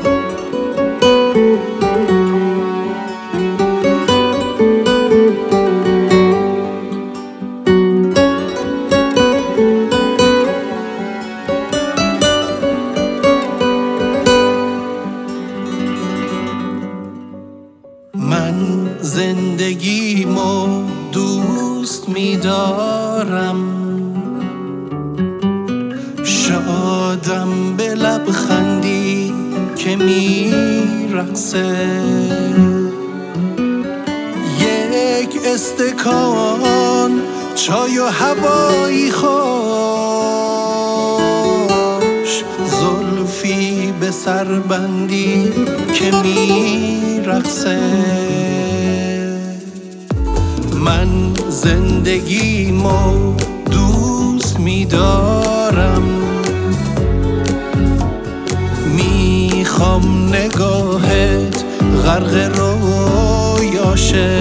من زندگیمو دوست می‌دارم، شادم به لبخندی که میرقصه. یک استکان چای و هوایی خوش، زلفی به سربندی که میرقصه. من زندگیمو دوست می‌دارم، میخوام نگاهت غرق رویاشه،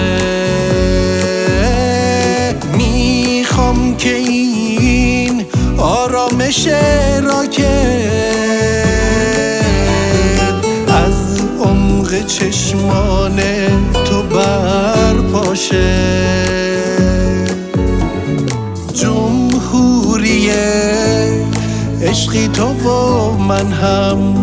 میخوام که این آرامش راکت از عمق چشمان تو برپاشه. جمهوری عشقی تو و من هم،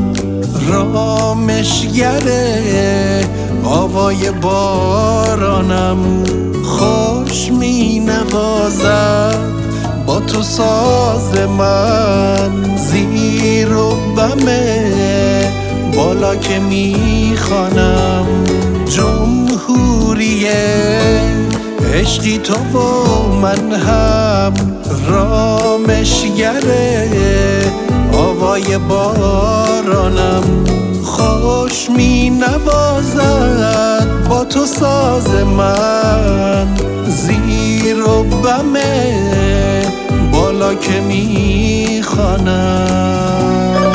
رامشگره آوای بارانم، خوش می نوازد با تو ساز من، زیر و بمه بالا که می خوانم. جمهوری عشقی تو و من هم، رامشگره آوای بارانم، خوش می نوازد با تو ساز من، زیر و بمه بالا که می خوانم.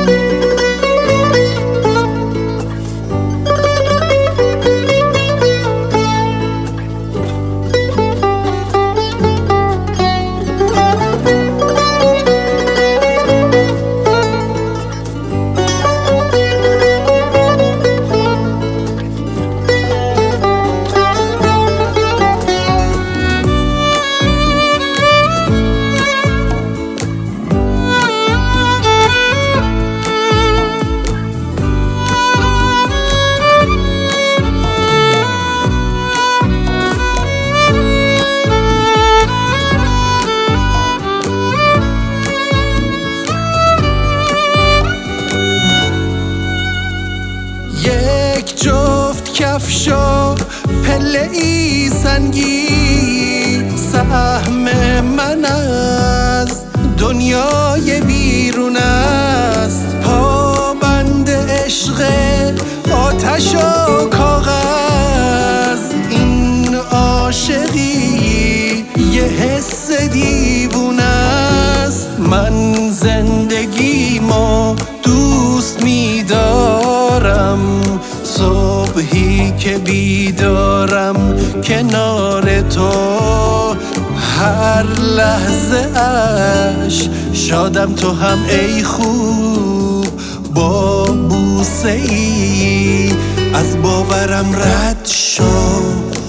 یک جفت کفشا پله ای سنگی، سهم من از دنیای بیرون است. پابند عشق آتش و کاغذ، این عاشقی یه حس دیوونه است. من زندگیمو دوست می‌دارم، صبحی که بیدارم کنار تو، هر لحظه اش شادم تو هم ای خوب. با بوسه ای از باورم رد شو،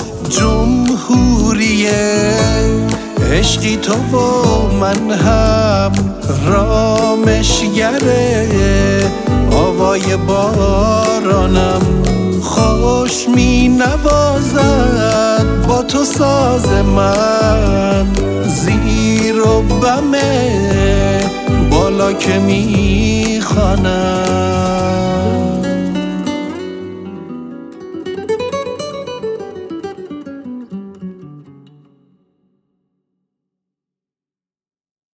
جمهوری عشقی تو و من هم، رامشگره آوای بارانم، خوش می نوازد با تو ساز من، زیر و بمه بالا که می